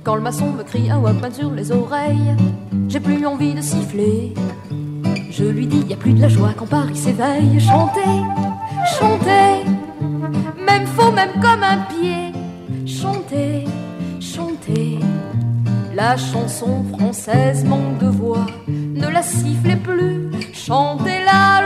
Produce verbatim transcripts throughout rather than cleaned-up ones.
Quand le maçon me crie un Walkman sur les oreilles, j'ai plus envie de siffler. Je lui dis, y a plus de la joie quand Paris s'éveille. Chantez, chantez, même faux, même comme un pied. Chantez, chantez, la chanson française manque de voix. Ne la sifflez plus, chantez-la.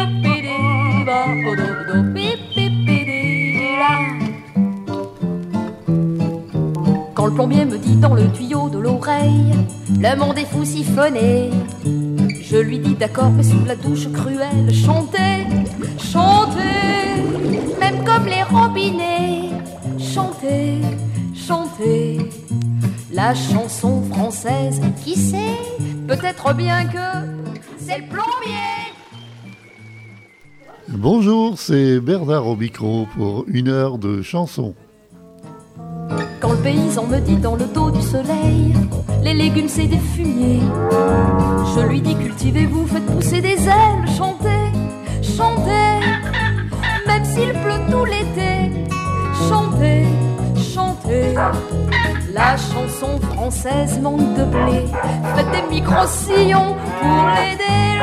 Quand le plombier me dit dans le tuyau de l'oreille, le monde est fou siphonné, je lui dis d'accord mais sous la douche cruelle. Chantez, chantez, même comme les robinets. Chantez, chantez, la chanson française. Qui sait, peut-être bien que c'est le plombier. Bonjour, c'est Bernard au micro pour une heure de chanson. Quand le paysan me dit dans le dos du soleil, les légumes c'est des fumiers, je lui dis cultivez-vous, faites pousser des ailes. Chantez, chantez, même s'il pleut tout l'été. Chantez, chantez, la chanson française manque de blé. Faites des micro-sillons pour l'aider.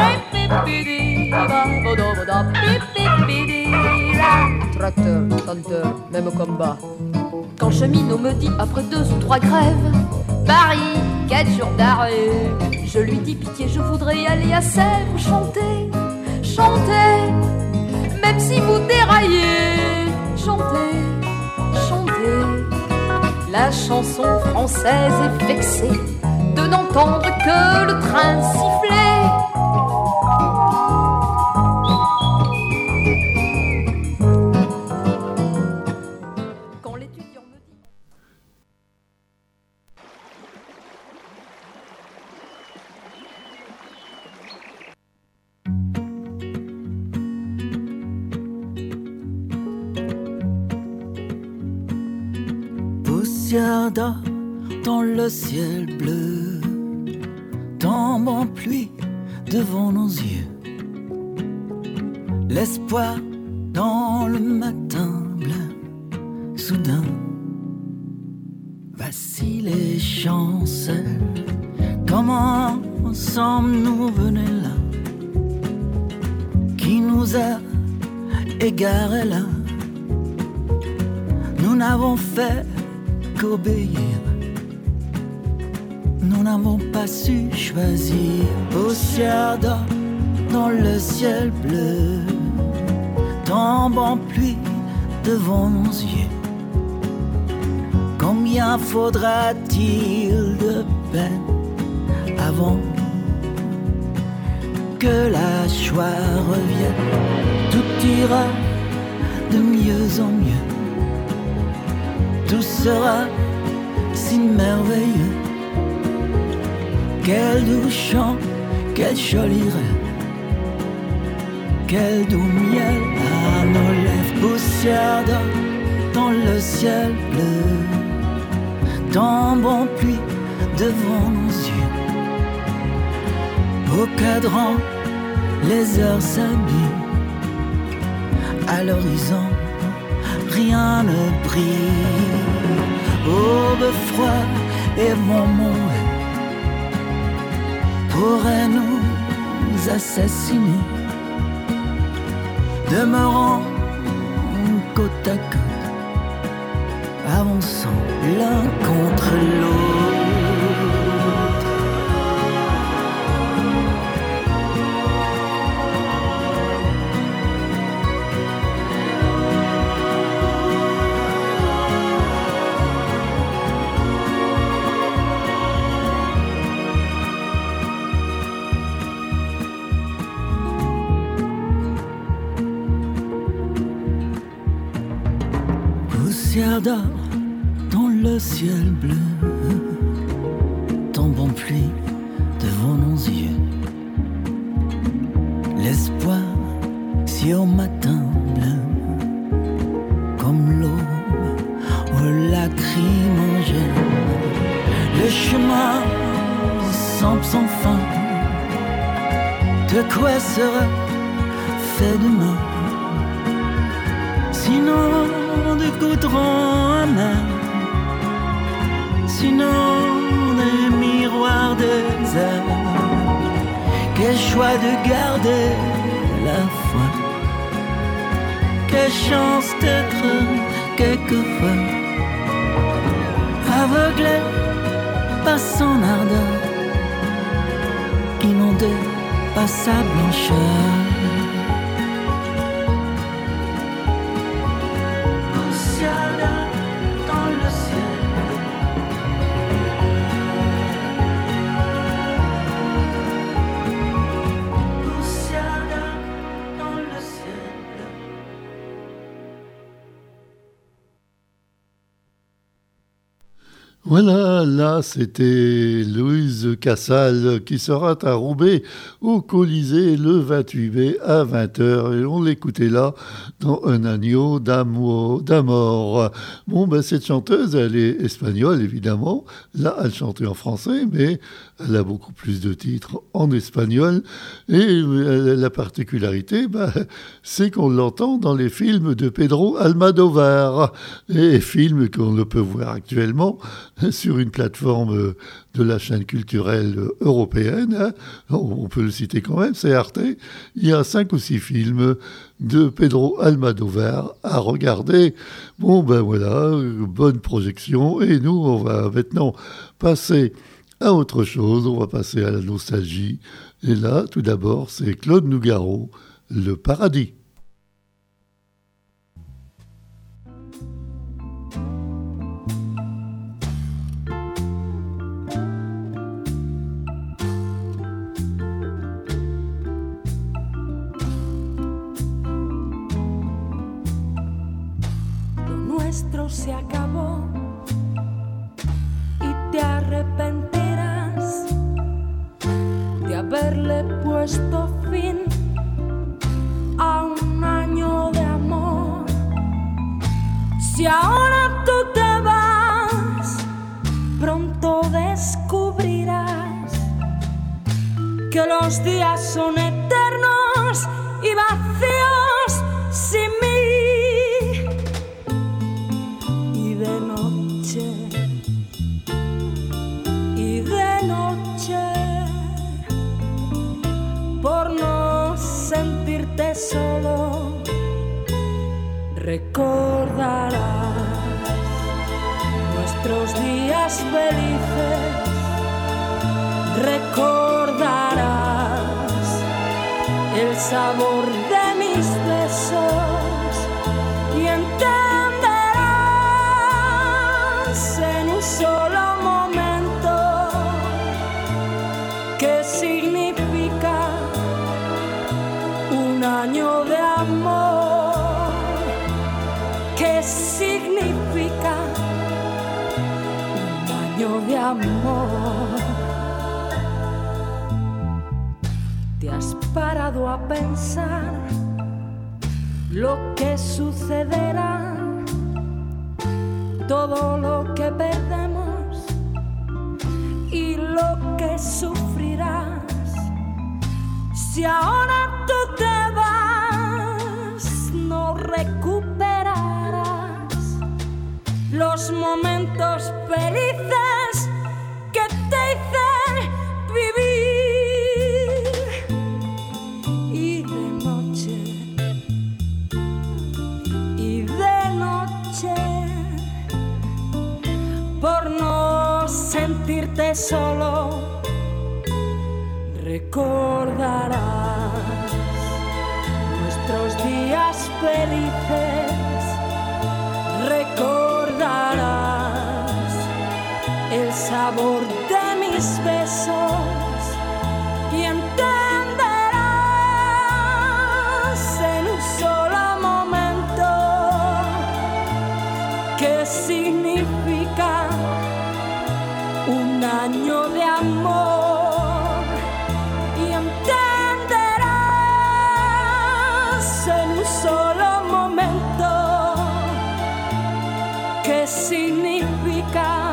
Tracteur, chanteur, même combat. Quand le cheminot me dit après deux ou trois grèves, Paris, quatre jours d'arrêt, je lui dis pitié, je voudrais y aller à Sèvres. Chantez, chantez, même si vous déraillez. Chantez, chantez, la chanson française est vexée de n'entendre que le train siffler. Poussière d'or dans le ciel bleu, tombe en pluie devant nos yeux. L'espoir dans le matin blanc, soudain vacille et chancelle. Comment sommes-nous venus là? Qui nous a égarés là? Nous n'avons fait qu'obéir, nous n'avons pas su choisir. Poussière d'or dans le ciel bleu, tombe en pluie devant nos yeux. Combien faudra-t-il de peine avant que la joie revienne? Tout ira de mieux en mieux, tout sera si merveilleux. Quel doux chant, quel joli rêve, quel doux miel à nos lèvres. Poussière d'or dans le ciel bleu, tombe en pluie devant nos yeux. Au cadran, les heures s'habillent, à l'horizon rien ne brille. Aube froid et moment pourraient nous assassiner, demeurant côte à côte, avançant l'un contre l'autre. Poussière d'or dans le ciel bleu, tombe en pluie devant nos yeux. L'espoir si au matin blanc, comme l'aube aux lacrymogènes. Le chemin semble sans fin, de quoi sera fait demain? Sinon de goudron à main, sinon choix de garder la foi. Quelle chance d'être quelquefois aveuglé par son ardeur, inondé par sa blancheur. Poussière dans le ciel, poussière dans le ciel. Voilà, là c'était Louise Casal qui sera à Roubaix au Colisée le vingt-huit mai à vingt heures et on l'écoutait là dans Un agneau d'amour, d'amour. Bon, ben cette chanteuse, elle est espagnole évidemment, là elle chantait en français mais elle a beaucoup plus de titres en espagnol et la particularité, ben, c'est qu'on l'entend dans les films de Pedro Almodóvar, et films qu'on ne peut voir actuellement sur une plateforme de la chaîne culturelle européenne, on peut le citer quand même, c'est Arte. Il y a cinq ou six films de Pedro Almodóvar à regarder. Bon ben voilà, bonne projection, et nous on va maintenant passer à autre chose, on va passer à la nostalgie. Et là, tout d'abord, c'est Claude Nougaro, Le Paradis. Lo nuestro se acabó y te arrepentirás de haberle puesto fin a un año de amor. Si ahora tú te vas, pronto descubrirás que los días son eternos y vacíos sin mí. Y de noche, y de noche, por no sentirte solo, recordarás nuestros días felices, recordarás el sabor de mis besos y entenderás en un solo momento qué significa un año de amor, qué significa un año de amor. ¿Te has parado a pensar lo que sucederá? Todo lo que perdemos y lo que sufrirás. Si ahora tú te vas, no recuperarás los momentos felices que te hice vivir. Y de noche, y de noche, por no sentirte solo, recordarás nuestros días felices, recordarás el sabor de mis besos y entenderás en un solo momento qué significa un año de amor y entenderás en un solo momento qué significa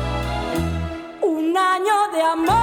un año de amor.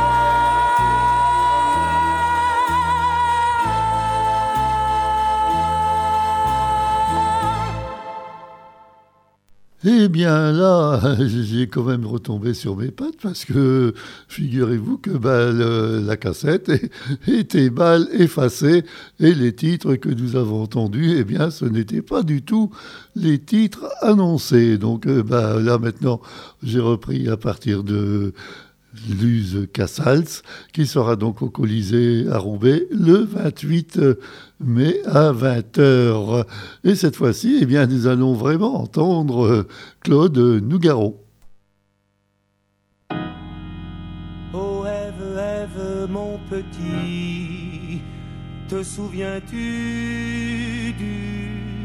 Eh bien là, j'ai quand même retombé sur mes pattes parce que figurez-vous que bah, le, la cassette était mal effacée et les titres que nous avons entendus, eh bien ce n'étaient pas du tout les titres annoncés. Donc bah, là maintenant, j'ai repris à partir de Luz Casals, qui sera donc au Colisée à Roubaix le vingt-huit mai à vingt heures. Et cette fois-ci, eh bien, nous allons vraiment entendre Claude Nougaro. Oh, Ève, Ève, mon petit, te souviens-tu du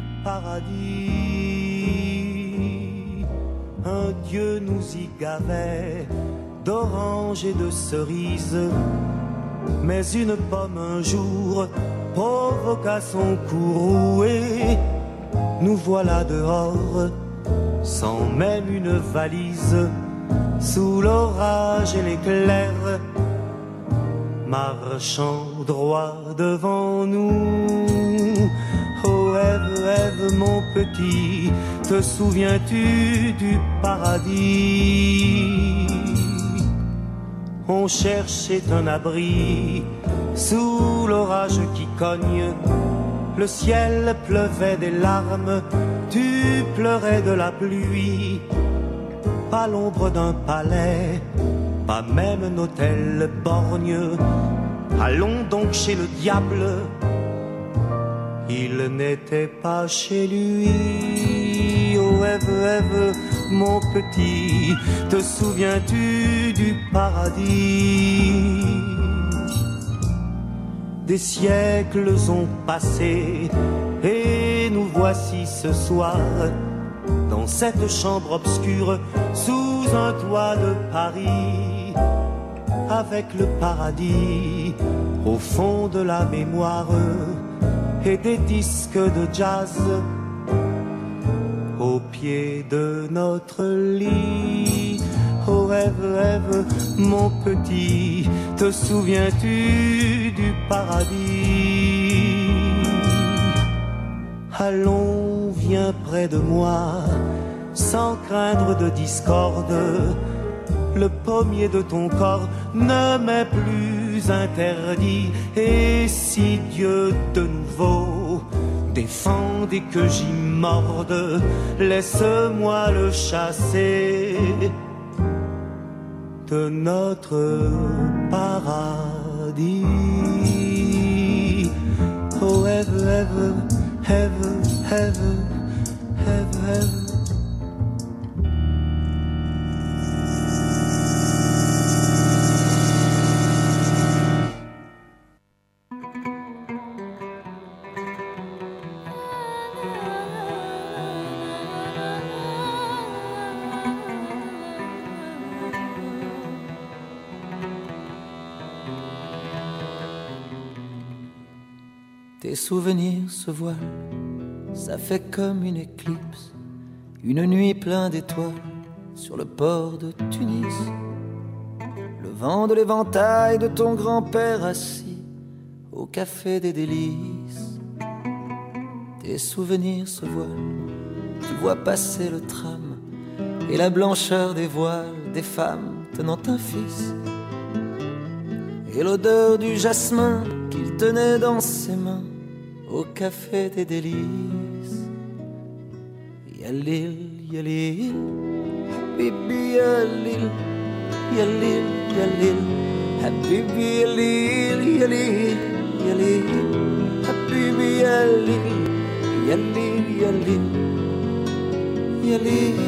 paradis? Un Dieu nous y gavait d'oranges et de cerises, mais une pomme un jour provoqua son cou roué. Nous voilà dehors, sans même une valise, sous l'orage et l'éclair, marchant droit devant nous. Oh Ève, Ève, mon petit, te souviens-tu du paradis? On cherchait un abri sous l'orage qui cogne. Le ciel pleuvait des larmes, tu pleurais de la pluie. Pas l'ombre d'un palais, pas même un hôtel borgne. Allons donc chez le diable, il n'était pas chez lui. Oh Ève, Ève, mon petit, te souviens-tu du paradis? Des siècles ont passé et nous voici ce soir dans cette chambre obscure sous un toit de Paris, avec le paradis au fond de la mémoire et des disques de jazz au pied de notre lit. Oh Ève, Ève, mon petit, te souviens-tu du paradis? Allons, viens près de moi, sans craindre de discorde. Le pommier de ton corps ne m'est plus interdit. Et si Dieu de nouveau défend et que j'y morde, laisse-moi le chasser de notre paradis. Oh Ève, Ève, Ève, Ève, Ève, Ève. Tes souvenirs se voilent, ça fait comme une éclipse, une nuit pleine d'étoiles sur le port de Tunis. Le vent de l'éventail de ton grand-père assis au café des délices. Tes souvenirs se voilent, tu vois passer le tram et la blancheur des voiles des femmes tenant un fils, et l'odeur du jasmin qu'il tenait dans ses mains au café des délices. Yalil, yalil, habibi yalil, yalil, yalil, habibi yalil, yalil, yalil, habibi yalil, yalil, yalil, yalil.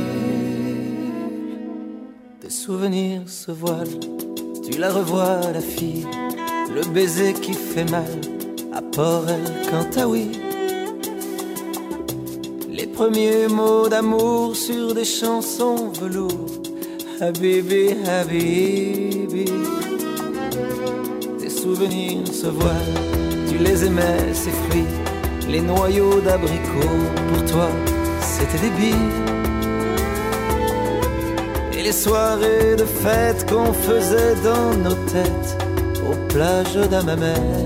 Tes souvenirs se voilent, tu la revois la fille, le baiser qui fait mal à Port El Kantaoui. Les premiers mots d'amour sur des chansons velours. Habibi, Habibi. Tes souvenirs se voilent, tu les aimais, ces fruits, les noyaux d'abricots, pour toi c'était des billes. Et les soirées de fête qu'on faisait dans nos têtes aux plages d'Hammamet.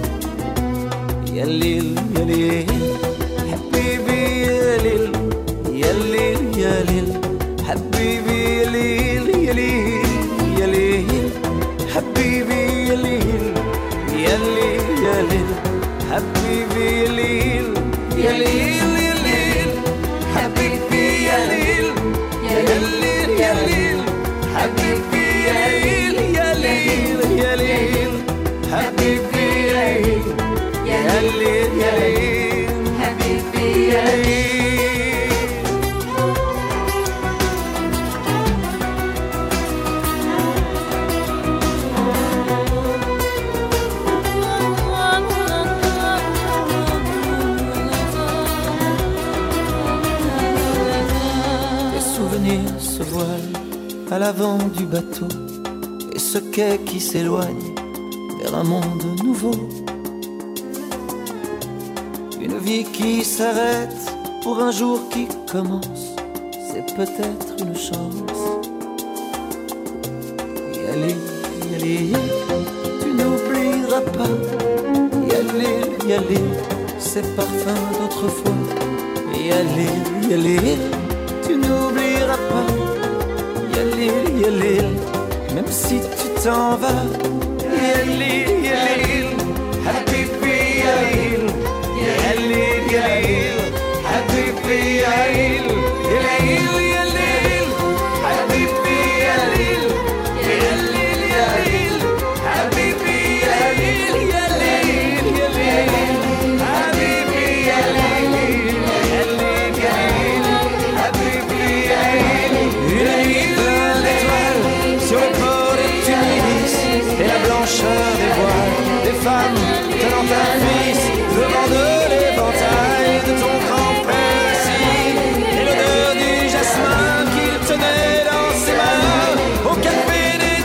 Yalil, yalil, habibi yalil, يا ليل يا ليل حبيبي يا ليل يا ليل يا ليل حبيبي يا ليل يا ليل يا ليل حبيبي يا ليل يا ليل يا ليل حبيبي يا ليل يا ليل يا ليل حبيبي يا ليل يا ليل يا ليل حبيبي يا ليل يا ليل يا ليل حبيبي يا ليل. Se voile à l'avant du bateau et ce quai qui s'éloigne vers un monde nouveau. Une vie qui s'arrête pour un jour qui commence, c'est peut-être une chance. Yalil, Yalil, tu n'oublieras pas. Yalil, Yalil, ces parfums d'autrefois. Yalil, Yalil, tu n'oublieras pas. Yalil, Yalil, même si tu t'en vas. Yalil, Yalil, Habibi Yalil, Yalil, Yalil, Habibi Yalil, Yalil, Yalil, Habibi Yalil, Yalil, Yalil, Habibi Yalil, Yalil, Yalil, Habibi Yalil, Yalil, Yalil, Habibi Yalil. Une nuit pleine d'étoiles sur le port de Tunis et la blancheur des voiles des femmes tenant un fils devant de l'éventail de ton grand-père assis et l'odeur du jasmin qu'il tenait dans ses mains au café des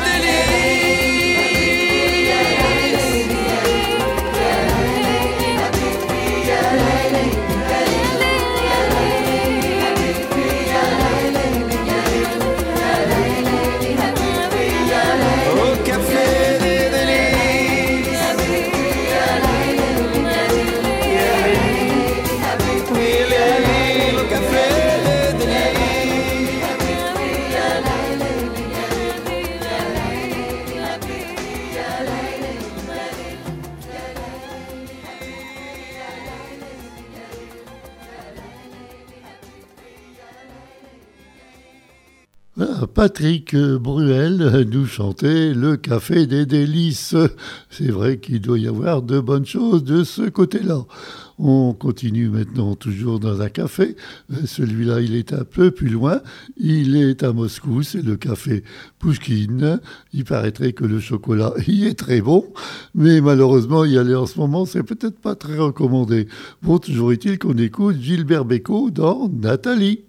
Patrick Bruel nous chantait le Café des Délices. C'est vrai qu'il doit y avoir de bonnes choses de ce côté-là. On continue maintenant toujours dans un café. Celui-là, il est un peu plus loin. Il est à Moscou, c'est le café Pouchkine. Il paraîtrait que le chocolat y est très bon, mais malheureusement, y aller en ce moment, c'est peut-être pas très recommandé. Bon, toujours est-il qu'on écoute Gilbert Bécaud dans Nathalie.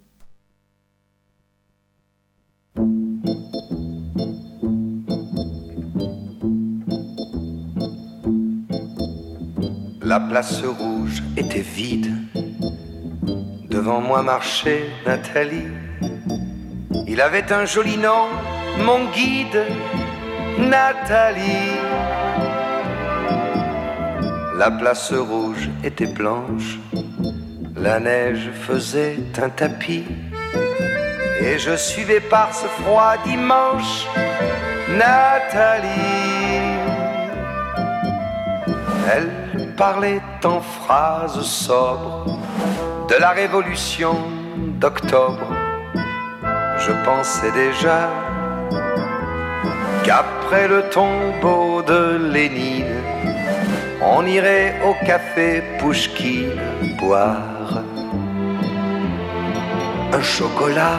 La place rouge était vide. Devant moi marchait Nathalie. Il avait un joli nom, mon guide, Nathalie. La place rouge était blanche. La neige faisait un tapis. Et je suivais par ce froid dimanche Nathalie. Elle parlait en phrases sobres de la révolution d'octobre. Je pensais déjà qu'après le tombeau de Lénine, on irait au café Pouchkine boire un chocolat.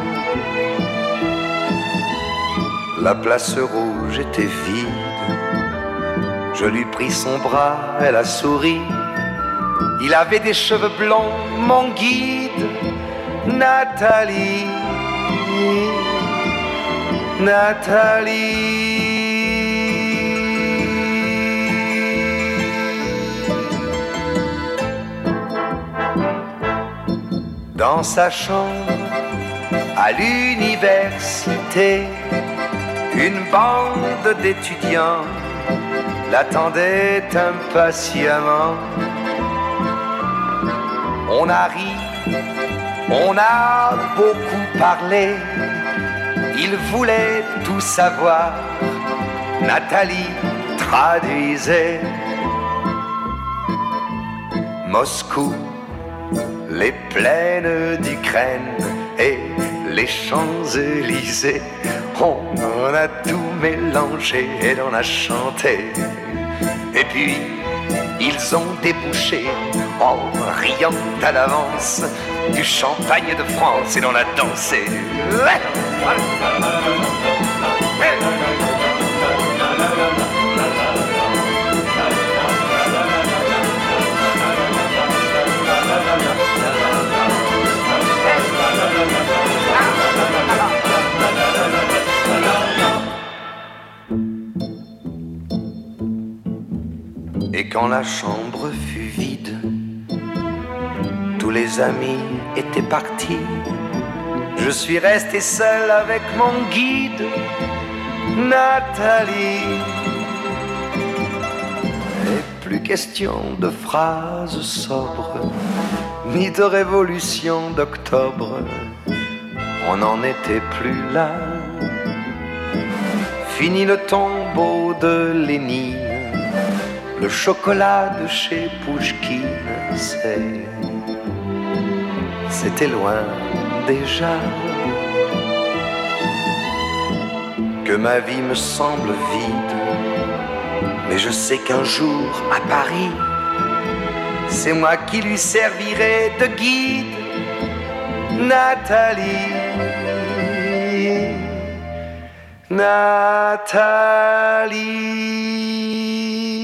La place rouge était vide. Je lui pris son bras, elle a souri. Il avait des cheveux blonds, mon guide, Nathalie. Nathalie. Dans sa chambre, à l'université, une bande d'étudiants l'attendait impatiemment. On a ri On a beaucoup parlé, il voulait tout savoir. Nathalie traduisait. Moscou, les plaines d'Ukraine et les Champs-Élysées. On en a tout mélangé et l'on a chanté. Et puis, ils ont débouché, en riant à l'avance, du champagne de France et l'on a dansé. Et quand la chambre fut vide, tous les amis étaient partis. Je suis resté seul avec mon guide, Nathalie. Et plus question de phrases sobres, ni de révolution d'octobre. On n'en était plus là. Fini le tombeau de Lénine. Le chocolat de chez Pouchkine, c'est... c'était loin déjà. Que ma vie me semble vide, mais je sais qu'un jour à Paris, c'est moi qui lui servirai de guide, Nathalie. Nathalie.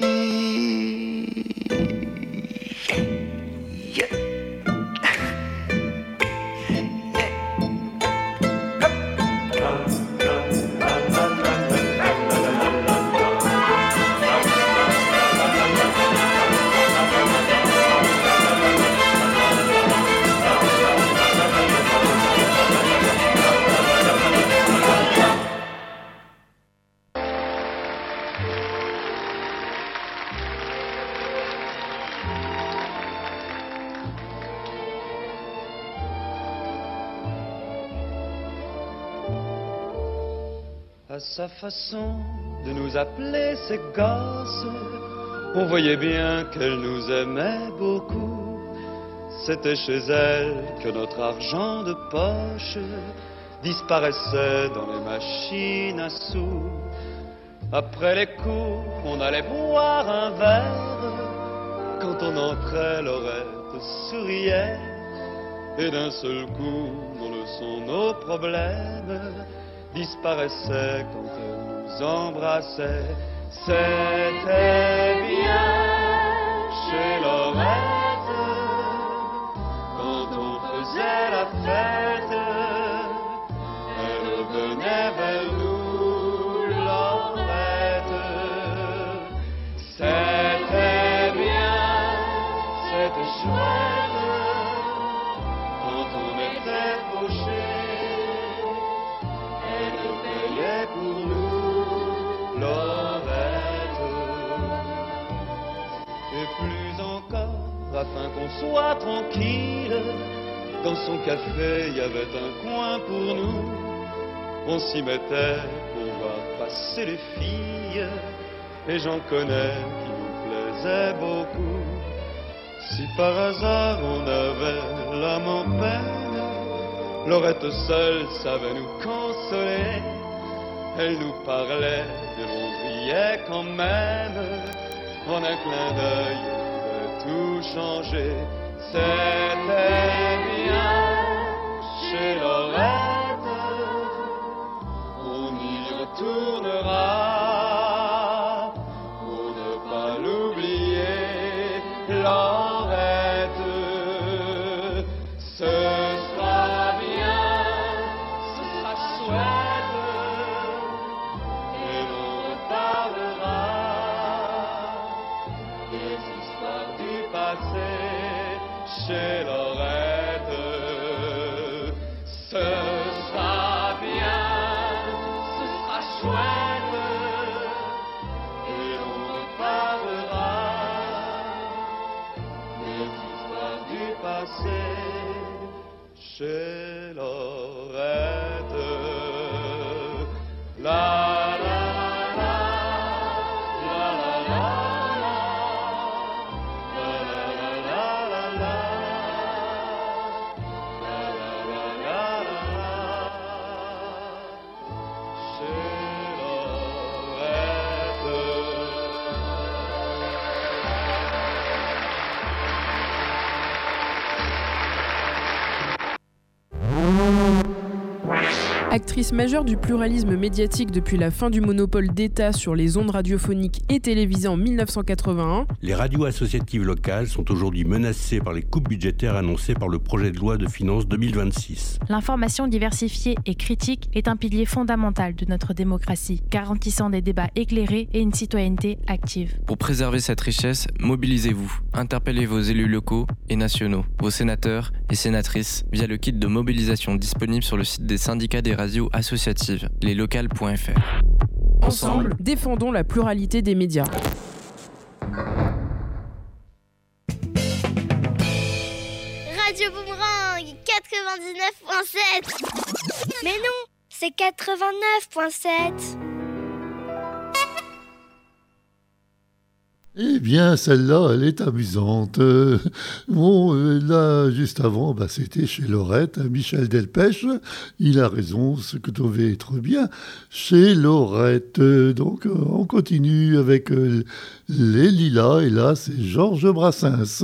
À sa façon de nous appeler ses gosses, on voyait bien qu'elle nous aimait beaucoup. C'était chez elle que notre argent de poche disparaissait dans les machines à sous. Après les cours, on allait boire un verre. Quand on entrait, Laurette souriait. Et d'un seul coup, nos leçons, nos problèmes disparaissait quand elle nous embrassait. C'était bien chez Laurette quand on faisait la fête. Elle venait vers nous, Laurette. C'était bien, c'était chouette quand on était fauché. Pour nous, Laurette. Et plus encore, afin qu'on soit tranquille, dans son café, il y avait un coin pour nous. On s'y mettait pour voir passer les filles, et j'en connais qui nous plaisaient beaucoup. Si par hasard on avait l'âme en peine, Laurette seule savait nous consoler. Elle nous parlait et on riait quand même. En un clin d'œil, on pouvait tout changer. C'était bien chez Laurette. On y retournera pour ne pas l'oublier. Laurette, ce sera bien, ce sera chouette. Chez Laurette, ce sera bien, ce sera chouette, et l'on reparlera des histoires du passé. chez Lorette. La la la, la la la la, la la la la la, la la la la la, chez Lorette. Actrice majeure du pluralisme médiatique depuis la fin du monopole d'État sur les ondes radiophoniques et télévisées en dix-neuf cent quatre-vingt-un, les radios associatives locales sont aujourd'hui menacées par les coupes budgétaires annoncées par le projet de loi de finances deux mille vingt-six. L'information diversifiée et critique est un pilier fondamental de notre démocratie, garantissant des débats éclairés et une citoyenneté active. Pour préserver cette richesse, mobilisez-vous. Interpellez vos élus locaux et nationaux, vos sénateurs et sénatrices via le kit de mobilisation disponible sur le site des syndicats des radios associatives, leslocales point f r. Ensemble, défendons la pluralité des médias. Radio Boomerang quatre-vingt-dix-neuf virgule sept. Mais non, c'est quatre-vingt-neuf virgule sept. Eh bien, celle-là, elle est amusante. Euh, bon, euh, là, juste avant, bah, c'était chez Lorette, hein, Michel Delpech. Il a raison, ce que devait être bien chez Lorette. Euh, donc, euh, on continue avec euh, les Lilas, et là, c'est Georges Brassens.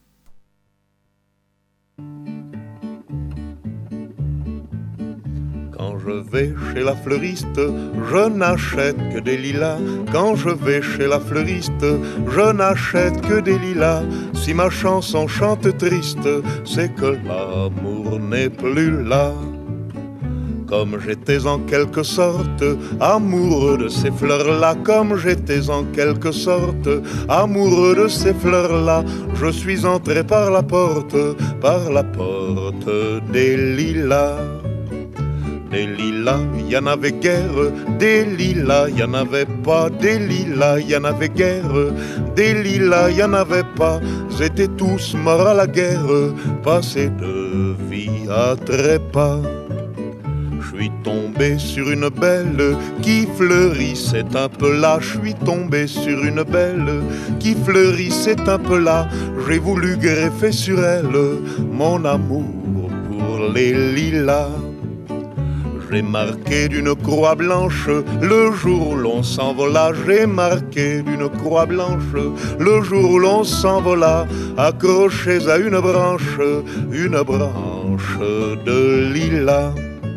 Quand je vais chez la fleuriste, je n'achète que des lilas. Quand je vais chez la fleuriste, je n'achète que des lilas. Si ma chanson chante triste, c'est que l'amour n'est plus là. Comme j'étais en quelque sorte amoureux de ces fleurs-là, comme j'étais en quelque sorte amoureux de ces fleurs-là, je suis entré par la porte, par la porte des lilas. Des lilas, y en avait guère, des lilas, y en avait pas, des lilas, y en avait guère, des lilas, y en avait pas, ils étaient tous morts à la guerre, passés de vie à trépas. Je suis tombé sur une belle qui fleurissait un peu là, je suis tombé sur une belle qui fleurissait un peu là, j'ai voulu greffer sur elle mon amour pour les lilas. J'ai marqué d'une croix blanche le jour où l'on s'envola. J'ai marqué d'une croix blanche le jour où l'on s'envola. Accrochés à une branche, une branche de lilas.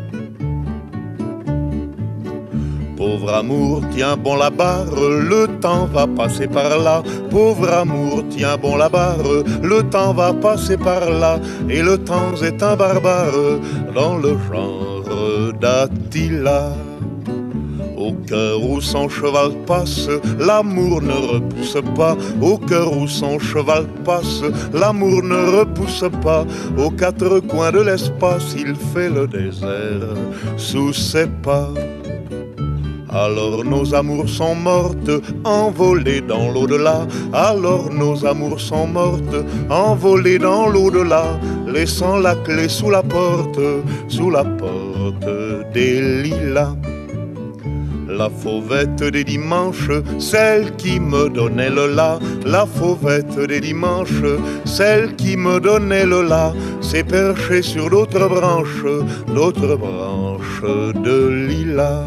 Pauvre amour, tiens bon la barre, le temps va passer par là. Pauvre amour, tiens bon la barre, le temps va passer par là. Et le temps est un barbare dans le genre d'Attila. Au cœur où son cheval passe, l'amour ne repousse pas. Au cœur où son cheval passe, l'amour ne repousse pas. Aux quatre coins de l'espace, il fait le désert sous ses pas. Alors nos amours sont mortes, envolées dans l'au-delà. Alors nos amours sont mortes, envolées dans l'au-delà, laissant la clé sous la porte, sous la porte des lilas. La fauvette des dimanches, celle qui me donnait le la. La fauvette des dimanches, celle qui me donnait le la, s'est perchée sur l'autre branche, l'autre branche de lilas.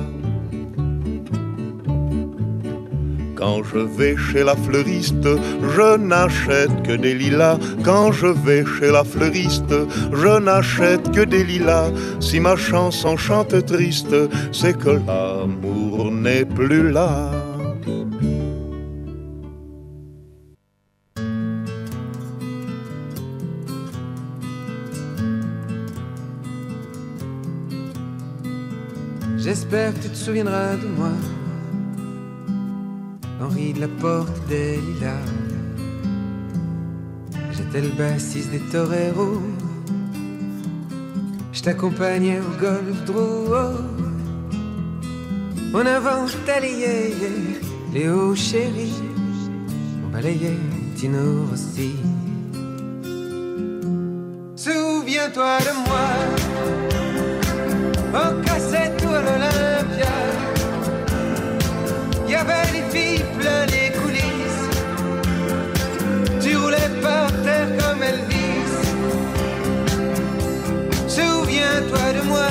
Quand je vais chez la fleuriste, je n'achète que des lilas. Quand je vais chez la fleuriste, je n'achète que des lilas. Si ma chanson chante triste, c'est que l'amour n'est plus là. J'espère que tu te souviendras de moi, Henri de la Porte des Lilas. J'étais le bassiste des toreros, je t'accompagnais au golf Drouot. On inventait les yéyés, les hauts chéris, on balayait Tino Rossi. Souviens Souviens-toi de moi, on cassait tout à l'Olympia. Y avait des filles plein les coulisses. Tu roulais par terre comme Elvis. Souviens-toi de moi,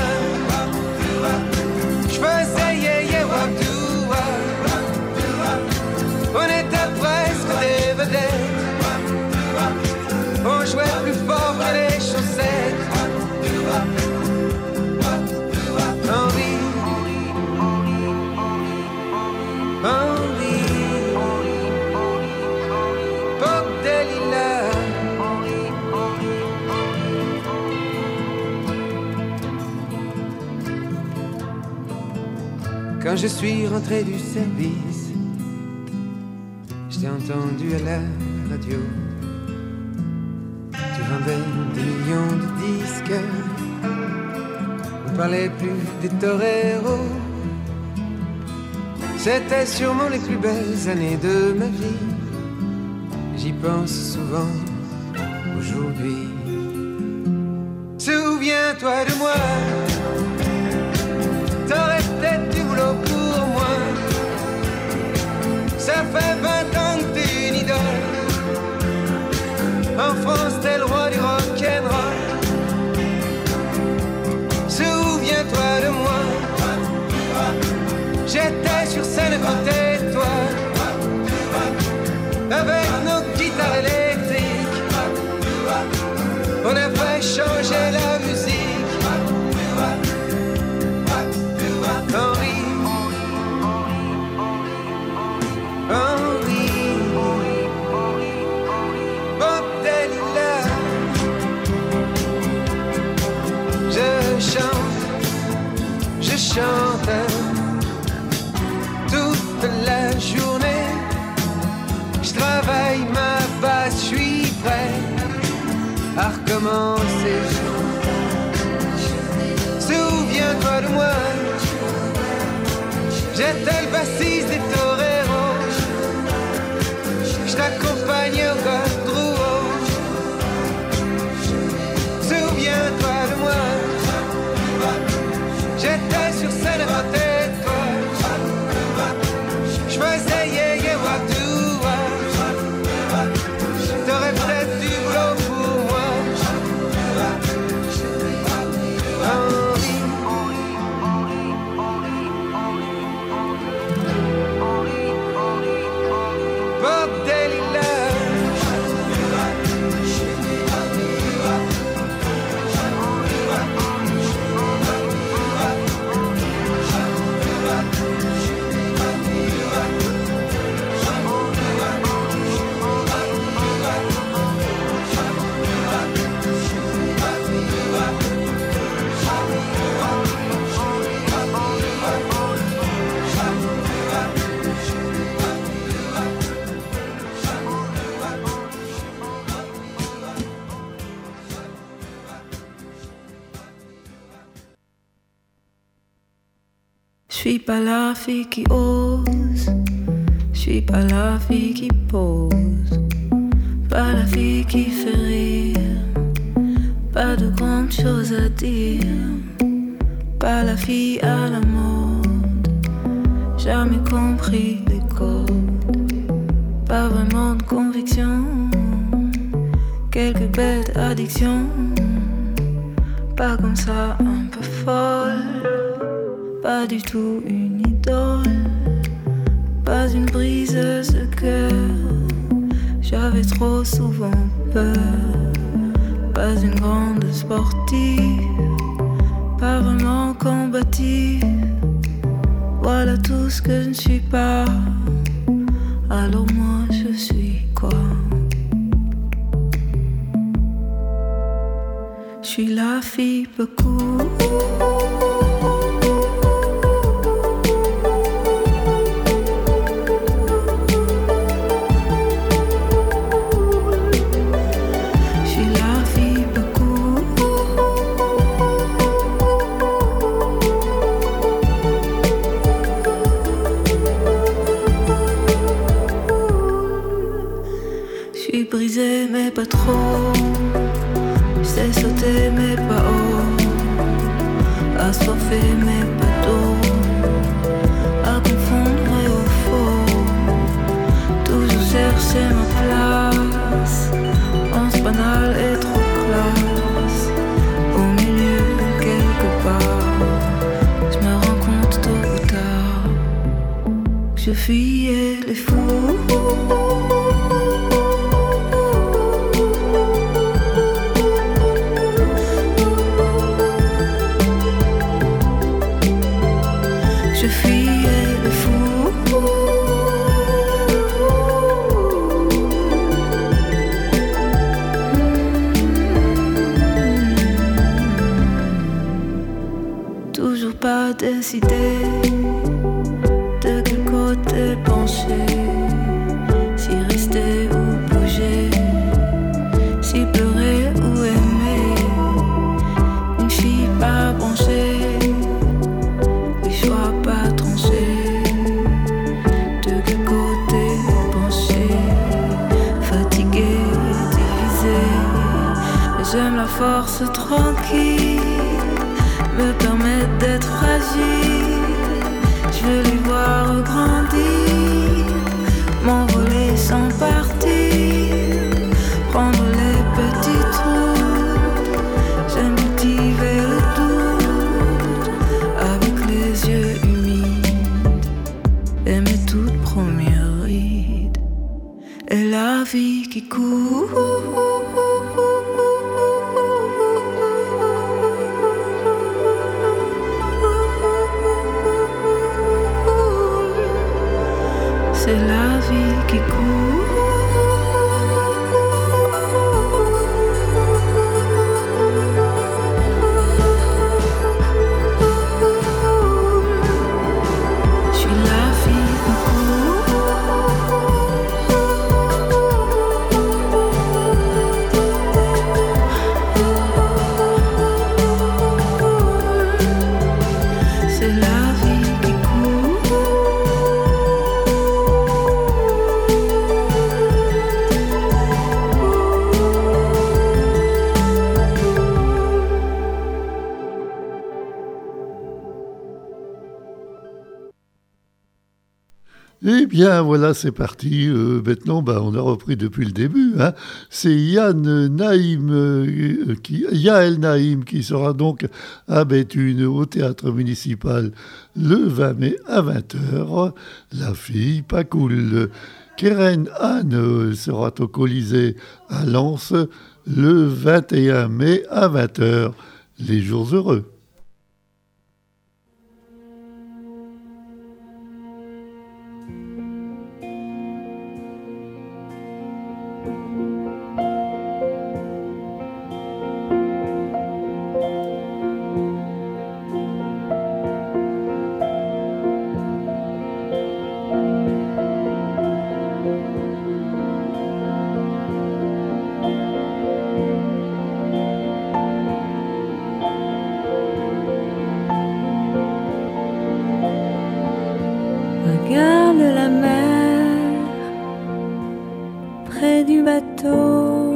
je faisais yeah yeah wap doo wap. On était presque des vedettes. On jouait plus fort que les chaussettes. Henri, Henri, Bob Delila. Quand je suis rentré du service, je t'ai entendu à la radio. Tu vendais des millions de disques. On parlait plus des toreros. C'était sûrement les plus belles années de ma vie. J'y pense souvent aujourd'hui. Souviens-toi de moi, t'aurais peut-être du boulot pour moi. Ça fait vingt ans que t'es une idole. En France, t'es le roi du rock'n'roll. Souviens-toi de moi, j'étais sur scène à côté de toi, avec nos guitares électriques. On a fait changer la musique. Henri, Henri, Bob Delila. Je chante, je chante toute la journée. Je travaille ma basse, je suis prêt à recommencer. Souviens-toi de moi, j'étais le bassiste des toreros. Je t'accompagnais au golf drouot. Souviens-toi de moi, j'étais sur scène à côté de toi. Je faisais yeah yeah wap doo wap. T'aurais peut-être du boulot pour moi. Henri, Bob Delila. Je suis pas la fille qui ose, je suis pas la fille qui pose, pas la fille qui fait rire, pas de grandes choses à dire, pas la fille à la mode, jamais compris les codes, pas vraiment de conviction, quelques bêtes addictions, pas comme ça un peu folle. Pas du tout une idole, pas une briseuse de cœur. J'avais trop souvent peur. Pas une grande sportive, pas vraiment combative. Voilà tout ce que je ne suis pas. Alors moi je suis quoi? Je suis la fille peu cool. Brisé mais pas trop, je sais sauter mais fait mes bateaux à confondre et au faux. Toujours chercher ma place, pense banal et trop classe. Au milieu, quelque part, je me rends compte tôt ou tard que je fuyais les fous. Je fuyais le fou. Toujours pas décidé de quel côté pencher, si rester ou bouger, si pleurer ou aimer. Une fille pas branchée, choix pas tranché, de quel côté pencher, fatigué, divisé. Mais j'aime la force tranquille, me permet d'être fragile. Je veux les voir grandir, m'envoler sans partir, prendre les petites routes. J'aime cultiver le doute avec les yeux humides et mes toutes premières rides. Et la vie qui court. C'est la vie qui court. Je suis la fille qui court. C'est la vie qui court. Eh bien, voilà, c'est parti. Euh, maintenant, bah, on a repris depuis le début. Hein. C'est Yann Naïm, euh, qui, Yael Naïm, qui sera donc à Béthune, au théâtre municipal, le vingt mai à vingt heures. La fille pas cool. Keren Anne sera au Colisée à Lens, le vingt et un mai à vingt heures. Les jours heureux. Regarde la mer près du bateau,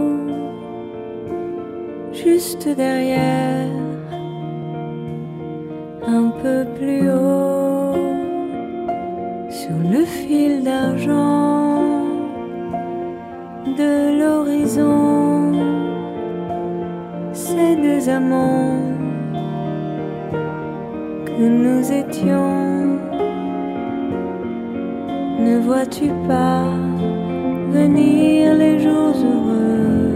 juste derrière, un peu plus haut, sur le fil d'argent de l'horizon, ces deux amants que nous étions. Ne vois-tu pas venir les jours heureux?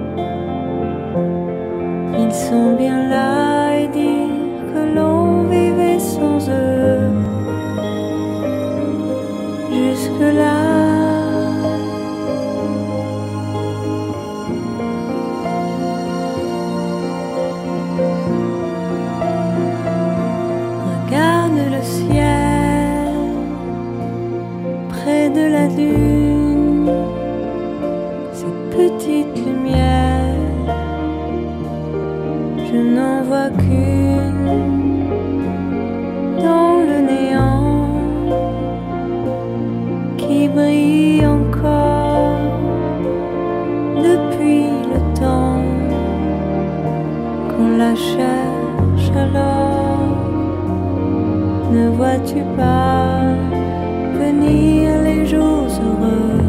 Ils sont bien là et dire que l'on vivait sans eux. Jusque-là, regarde le ciel près de la lune, cette petite lumière, je n'en vois qu'une dans le néant qui brille encore depuis le temps qu'on la cherche alors. Ne vois-tu pas venir les jours heureux?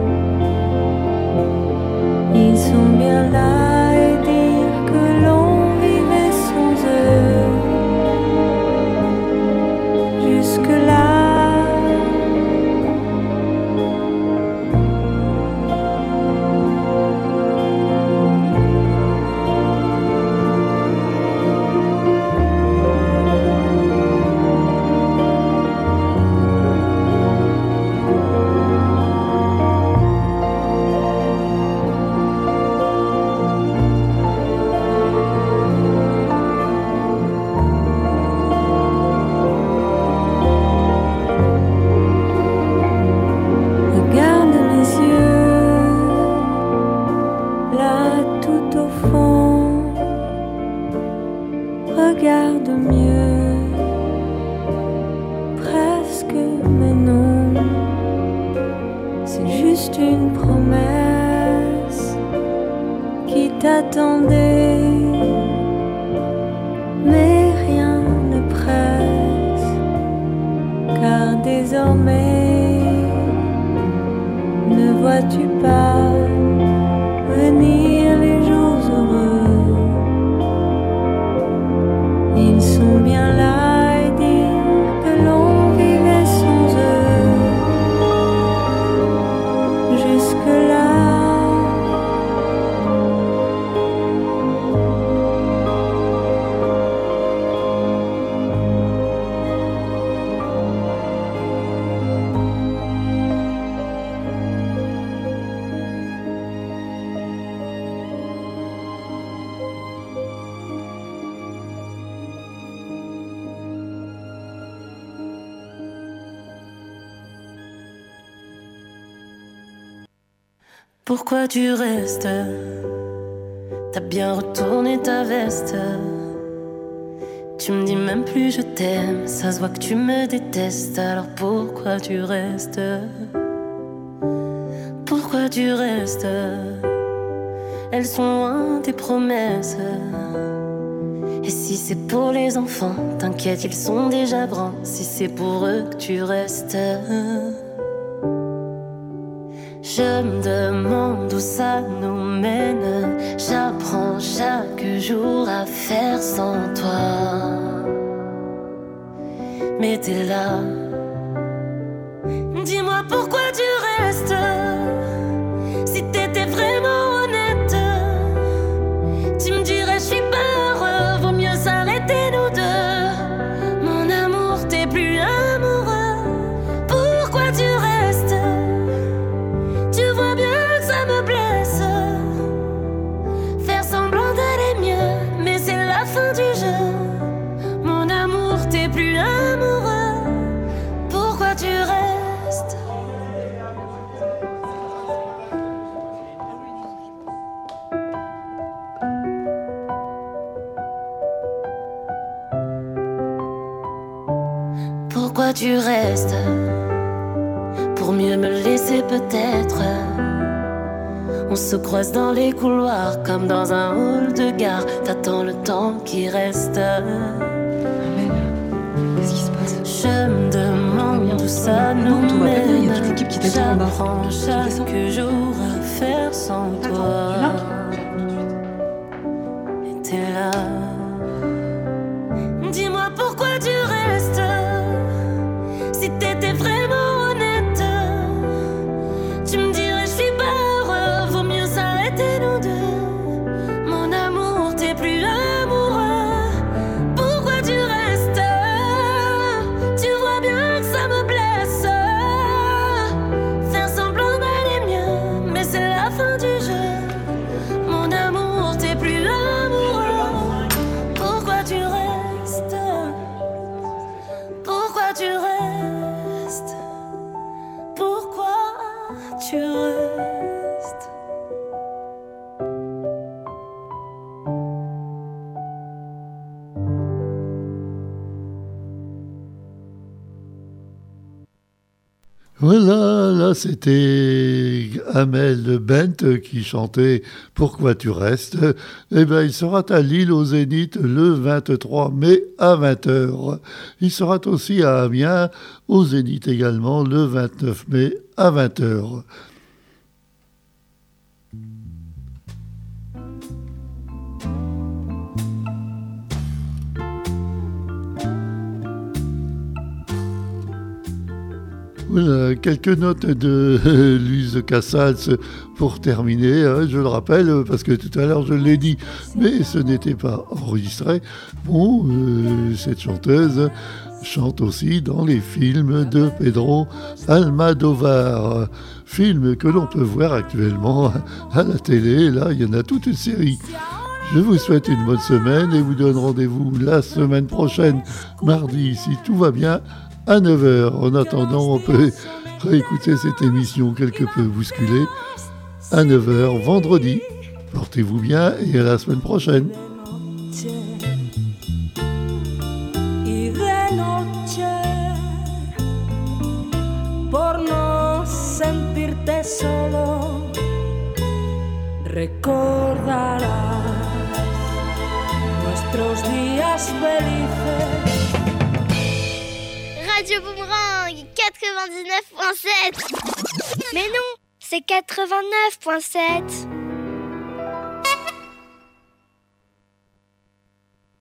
Ils sont bien là et dire que l'on vivait sans eux. Jusque-là, pourquoi tu restes? T'as bien retourné ta veste. Tu me dis même plus je t'aime. Ça se voit que tu me détestes. Alors pourquoi tu restes? Pourquoi tu restes? Elles sont loin tes promesses. Et si c'est pour les enfants, t'inquiète, ils sont déjà grands. Si c'est pour eux que tu restes, je me demande où ça nous mène. J'apprends chaque jour à faire sans toi. Mais t'es là. Dis-moi pourquoi tu restes. Si t'étais vraiment honnête, tu me dirais je suis pas heureux. Vaut mieux s'arrêter nous deux. Mon amour, t'es plus amoureux. Pourquoi tu restes? Tu vois bien que ça me blesse. Faire semblant d'aller mieux, mais c'est la fin du jeu. Mon amour, t'es plus amoureux. Pourquoi tu restes? Pourquoi tu restes? Pour mieux me laisser peut-être. On se croise dans les couloirs comme dans un hall de gare. T'attends le temps qui reste. Amel, qu'est-ce qui se passe? Je me demande où ça nous non, tout va pas bien, il y a mène. toute l'équipe qui t'attend en bas. J'apprends chaque jour à faire sans Attends, toi. là. Et t'es là. Dis-moi pourquoi tu restes. Si t'étais vraiment honnête, tu me dirais je suis pas heureux. Vaut mieux s'arrêter nous deux. Mon amour, t'es plus amoureux. Pourquoi tu restes? Tu vois bien que ça me blesse. Faire semblant d'aller mieux, mais c'est la fin du jeu. Mon amour, t'es plus amoureux. Voilà, là c'était Amel Bent qui chantait « Pourquoi tu restes ?» Eh bien, il sera à Lille au Zénith le vingt-trois mai à vingt heures. Il sera aussi à Amiens au Zénith également le vingt-neuf mai à vingt heures. Voilà, quelques notes de Louise Casals pour terminer, hein, je le rappelle, parce que tout à l'heure je l'ai dit, mais ce n'était pas enregistré. Bon, euh, cette chanteuse chante aussi dans les films de Pedro Almodóvar, films que l'on peut voir actuellement à la télé. Là, il y en a toute une série. Je vous souhaite une bonne semaine et vous donne rendez-vous la semaine prochaine, mardi, si tout va bien, à neuf heures. En attendant, on peut réécouter cette émission quelque peu bousculée à neuf heures vendredi. Portez-vous bien et à la semaine prochaine. Y de noche, por no sentirte solo, recordarás nuestros días felices. Radio Boomerang quatre-vingt-dix-neuf point sept. Mais non, c'est quatre-vingt-neuf point sept.